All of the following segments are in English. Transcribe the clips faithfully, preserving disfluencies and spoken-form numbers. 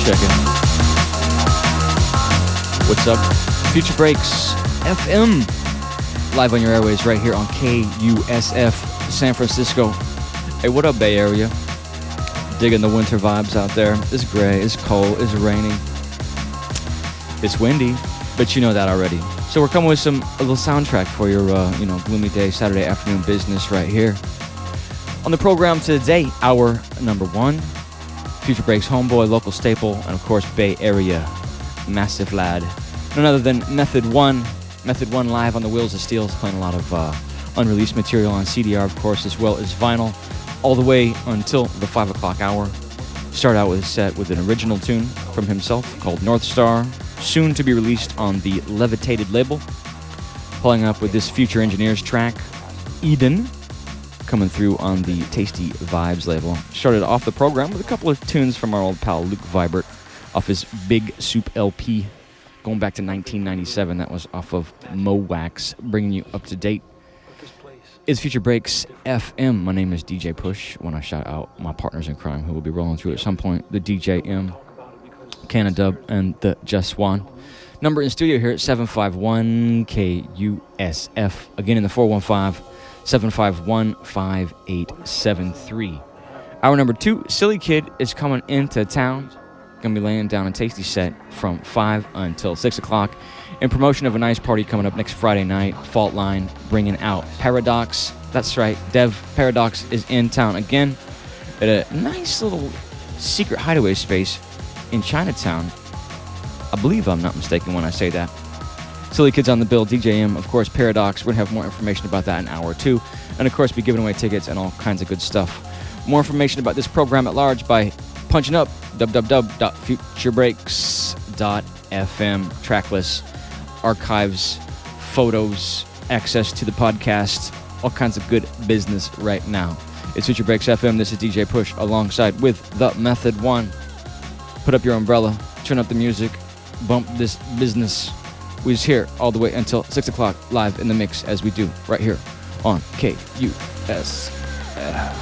checking. What's up? Future Breaks F M. Live on your airways right here on K U S F San Francisco. Hey, what up, Bay Area? Digging the winter vibes out there. It's gray, it's cold, it's raining. It's windy, but you know that already. So we're coming with some a little soundtrack for your, uh, you know, gloomy day, Saturday afternoon business right here. On the program today, hour number one, Future Breaks Homeboy, local staple, and of course Bay Area massive lad. None other than Method One. Method One live on the Wheels of Steel, playing a lot of uh, unreleased material on C D R, of course, as well as vinyl, all the way until the five o'clock hour. Start out with a set with an original tune from himself called North Star, soon to be released on the Levitated label. Pulling up with this Future Engineers track, Eden, coming through on the Tasty Vibes label. Started off the program with a couple of tunes from our old pal Luke Vibert off his Big Soup L P, going back to nineteen ninety-seven. That was off of Mowax, bringing you up to date. It's Future Breaks F M. My name is D J Push. When I shout out my partners in crime who will be rolling through at some point, the D J M, Canadub, and the Just Swan. Number in studio here at seven five one K U S F. Again in the four one five, seven five one, five eight seven three. Hour number two, Silly Kid is coming into town. Gonna be laying down a tasty set from five until six o'clock in promotion of a nice party coming up next Friday night. Fault Line bringing out Paradox. That's right, Dev Paradox is in town again at a nice little secret hideaway space in Chinatown. I believe I'm not mistaken when I say that. Silly Kids on the bill, D J M, of course, Paradox. We're going to have more information about that in hour two. And, of course, be giving away tickets and all kinds of good stuff. More information about this program at large by punching up w w w dot future breaks dot f m. Tracklist, archives, photos, access to the podcast, all kinds of good business right now. It's Future Breaks F M. This is D J Push alongside with the Method One. Put up your umbrella, turn up the music, bump this business. We're just here all the way until six o'clock, live in the mix as we do right here on K U S F.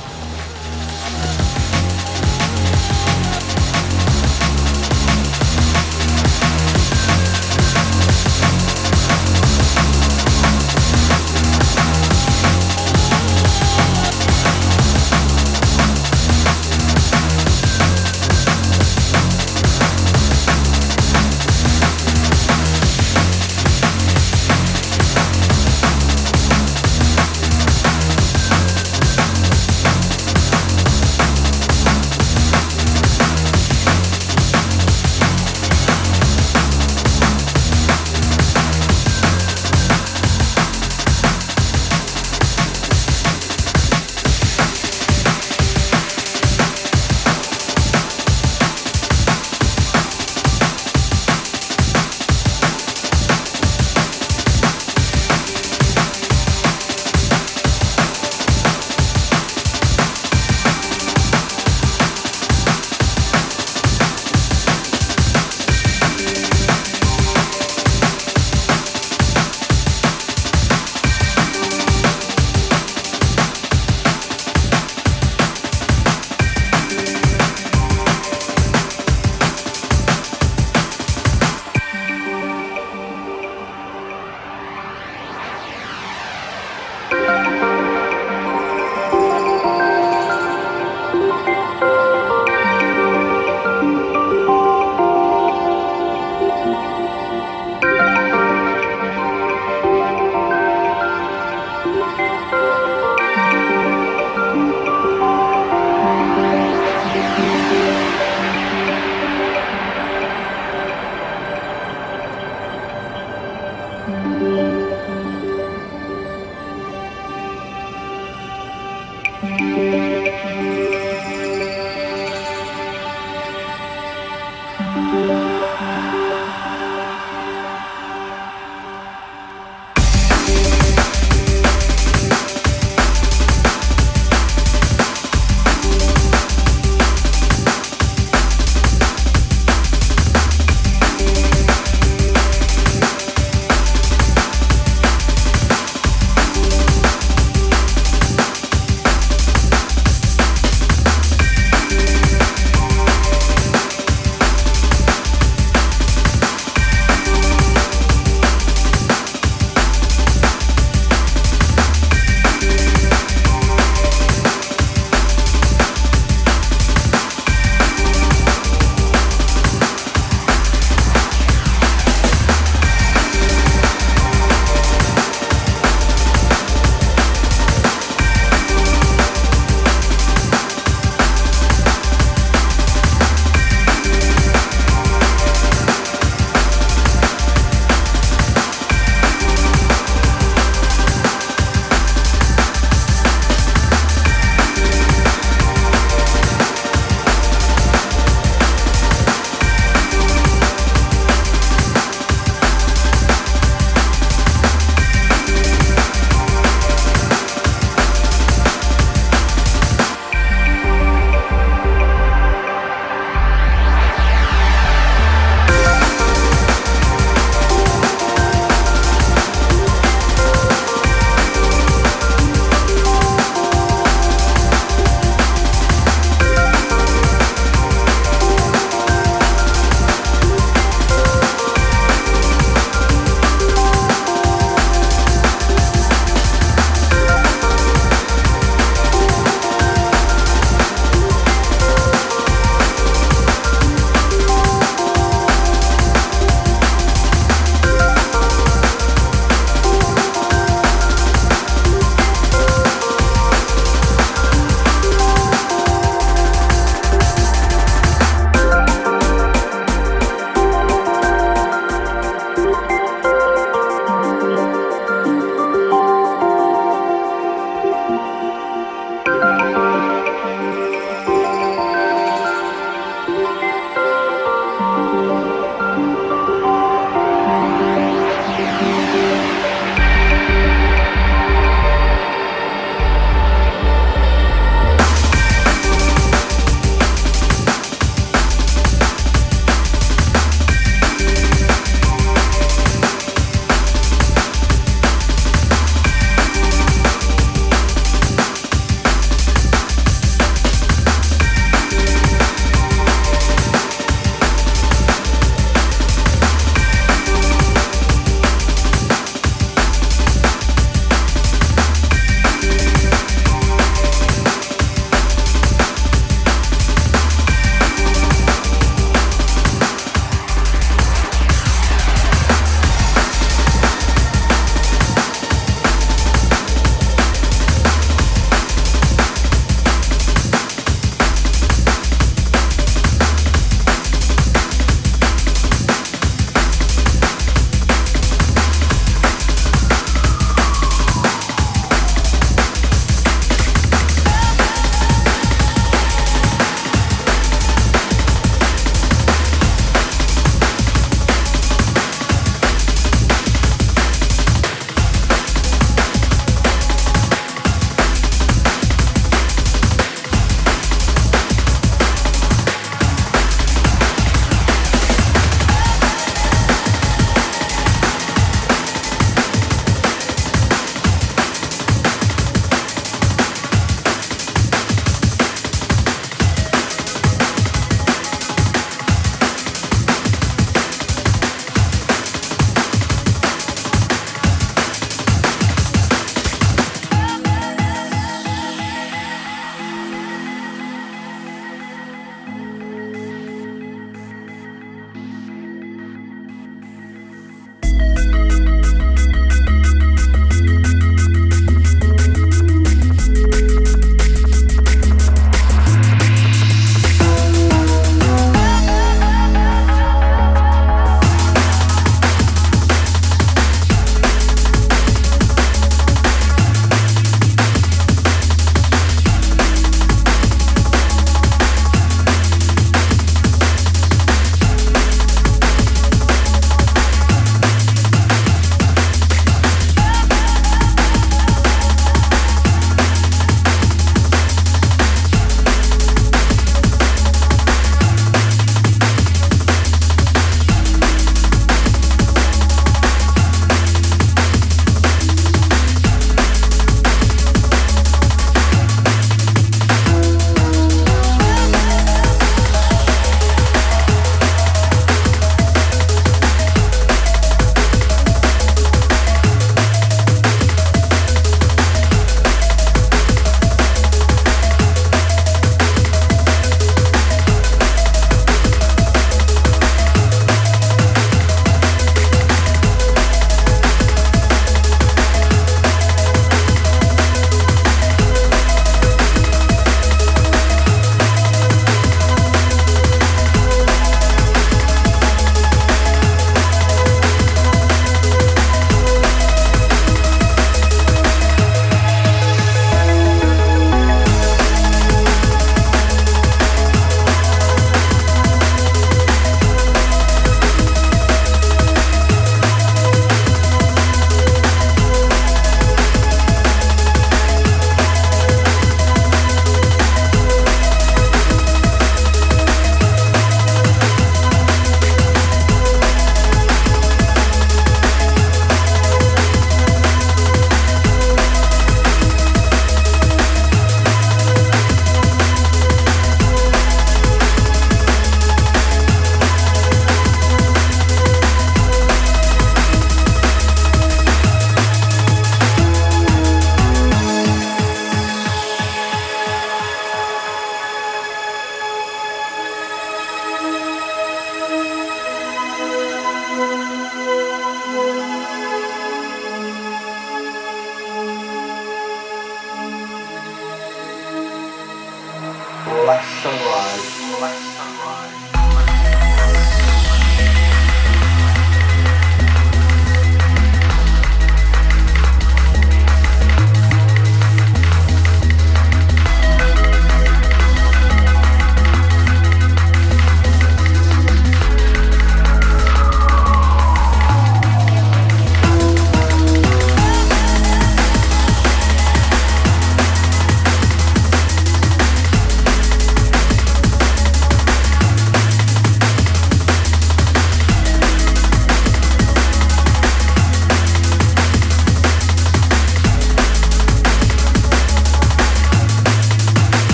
Black Sunrise. Black Sunrise.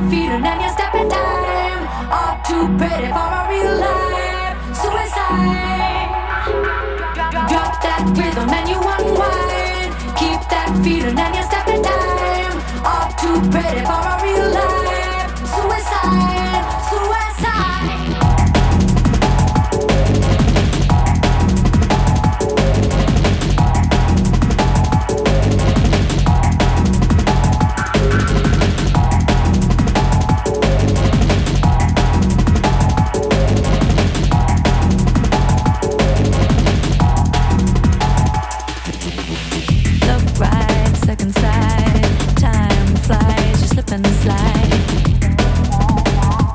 feeling and you step in time. All too pretty for a real life suicide. Drop that rhythm and you unwind. Keep that feeling and you step in time. All too pretty for a real life suicide. Suicide. Second side, time flies, you slip and slide.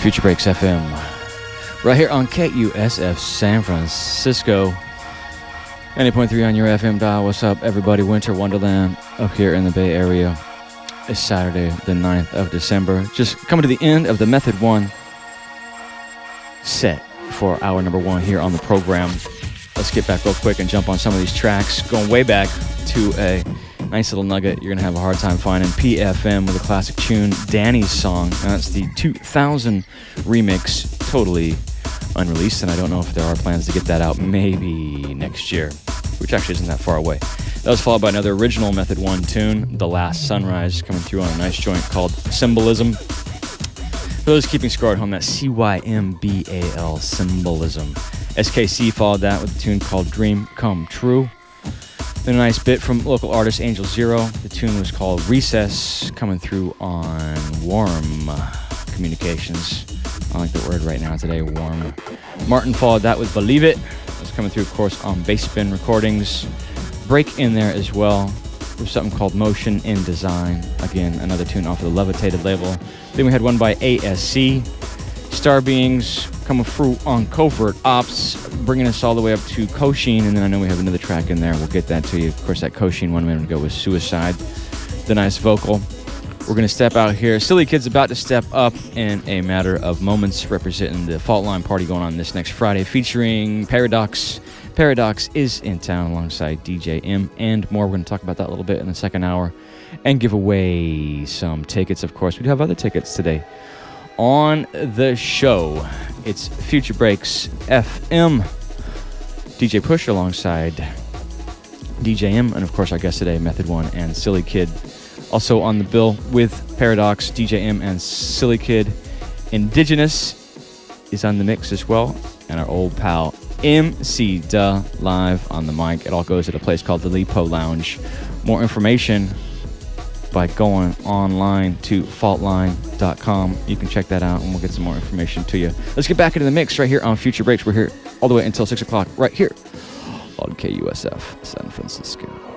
Future Breaks F M. Right here on K U S F San Francisco. ninety point three on your F M dial. What's up, everybody? Winter Wonderland up here in the Bay Area. It's Saturday, the ninth of December. Just coming to the end of the Method one set for hour number one here on the program. Let's get back real quick and jump on some of these tracks. Going way back to a nice little nugget you're going to have a hard time finding. P F M with a classic tune, Danny's Song. And that's the two thousand remix, totally unreleased, and I don't know if there are plans to get that out maybe next year, which actually isn't that far away. That was followed by another original Method one tune, The Last Sunrise, coming through on a nice joint called Symbolism. For those keeping score at home, that's C Y M B A L, Symbolism. S K C followed that with a tune called Dream Come True. Then a nice bit from local artist Angel Zero. The tune was called Recess, coming through on Warm Communications. I like the word right now today, warm. Martin followed that with Believe It. It was coming through, of course, on Bassspin Recordings. Break in there as well. There's something called Motion in Design. Again, another tune off of the Levitated label. Then we had one by A S C. Star Beings coming through on Covert Ops, bringing us all the way up to Koshin, and then I know we have another track in there. We'll get that to you. Of course, that Koshin one minute ago was Suicide. The nice vocal. We're going to step out here. Silly Kid's about to step up in a matter of moments, representing the Fault Line party going on this next Friday, featuring Paradox. Paradox is in town alongside D J M and more. We're going to talk about that a little bit in the second hour and give away some tickets, of course. We do have other tickets today on the show. It's Future Breaks F M. D J Push alongside D J M, and of course our guest today, Method one and Silly Kid. Also on the bill with Paradox, D J M, and Silly Kid. Indigenous is on the mix as well, and our old pal M C Duh live on the mic. It all goes at a place called the Lipo Lounge. More information by going online to faultline dot com. You can check that out, and we'll get some more information to you. Let's get back into the mix right here on Future Breaks. We're here all the way until six o'clock right here on K U S F San Francisco.